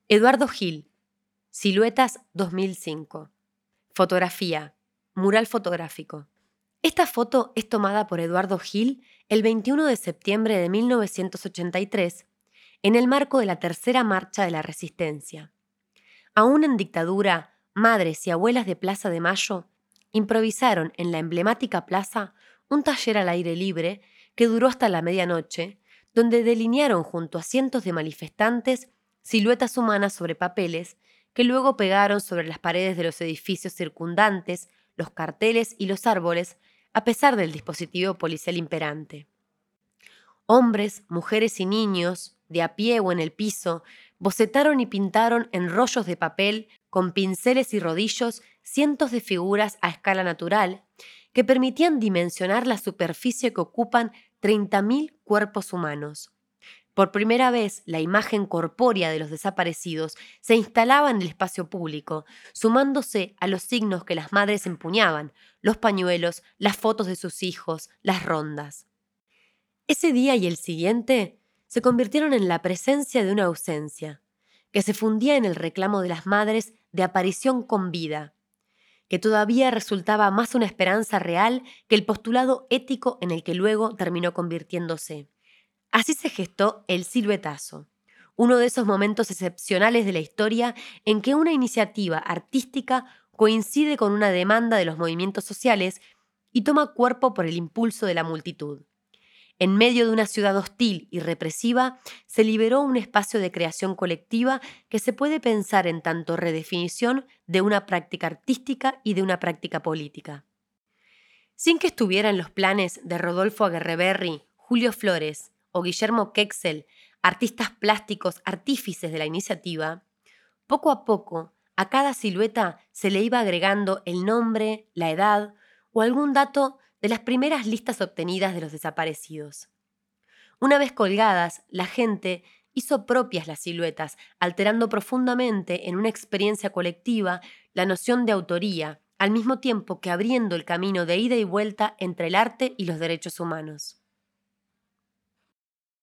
Eduardo Gil, Siluetas 2005. Fotografía, mural fotográfico. Esta foto es tomada por Eduardo Gil el 21 de septiembre de 1983 en el marco de la tercera marcha de la Resistencia. Aún en dictadura, madres y abuelas de Plaza de Mayo improvisaron en la emblemática plaza un taller al aire libre que duró hasta la medianoche, donde delinearon junto a cientos de manifestantes siluetas humanas sobre papeles que luego pegaron sobre las paredes de los edificios circundantes, los carteles y los árboles, a pesar del dispositivo policial imperante. Hombres, mujeres y niños, de a pie o en el piso, bocetaron y pintaron en rollos de papel, con pinceles y rodillos, cientos de figuras a escala natural que permitían dimensionar la superficie que ocupan 30.000 cuerpos humanos. Por primera vez, la imagen corpórea de los desaparecidos se instalaba en el espacio público, sumándose a los signos que las madres empuñaban, los pañuelos, las fotos de sus hijos, las rondas. Ese día y el siguiente se convirtieron en la presencia de una ausencia, que se fundía en el reclamo de las madres de aparición con vida, que todavía resultaba más una esperanza real que el postulado ético en el que luego terminó convirtiéndose. Así se gestó el siluetazo, uno de esos momentos excepcionales de la historia en que una iniciativa artística coincide con una demanda de los movimientos sociales y toma cuerpo por el impulso de la multitud. En medio de una ciudad hostil y represiva, se liberó un espacio de creación colectiva que se puede pensar en tanto redefinición de una práctica artística y de una práctica política. Sin que estuviera en los planes de Rodolfo Aguerreberri, Julio Flores o Guillermo Kexel, artistas plásticos artífices de la iniciativa, poco a poco a cada silueta se le iba agregando el nombre, la edad o algún dato de las primeras listas obtenidas de los desaparecidos. Una vez colgadas, la gente hizo propias las siluetas, alterando profundamente en una experiencia colectiva la noción de autoría, al mismo tiempo que abriendo el camino de ida y vuelta entre el arte y los derechos humanos.